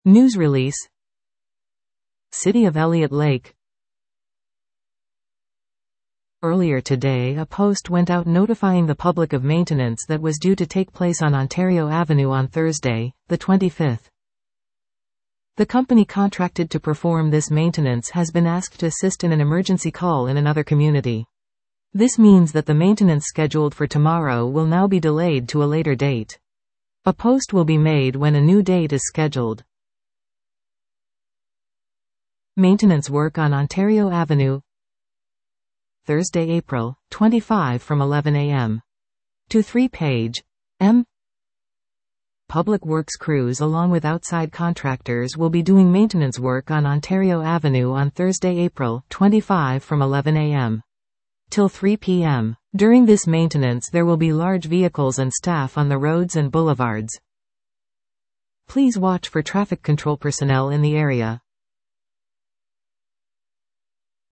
News release. City of Elliott Lake. Earlier today, a post went out notifying the public of maintenance that was due to take place on Ontario Avenue on Thursday, the 25th. The company contracted to perform this maintenance has been asked to assist in an emergency call in another community. This means that the maintenance scheduled for tomorrow will now be delayed to a later date. A post will be made when a new date is scheduled. Maintenance work on Ontario Avenue. Thursday, April 25 from 11 a.m. to 3 p.m. Public Works crews along with outside contractors will be doing maintenance work on Ontario Avenue on Thursday, April 25 from 11 a.m. till 3 p.m. During this maintenance there will be large vehicles and staff on the roads and boulevards. Please watch for traffic control personnel in the area.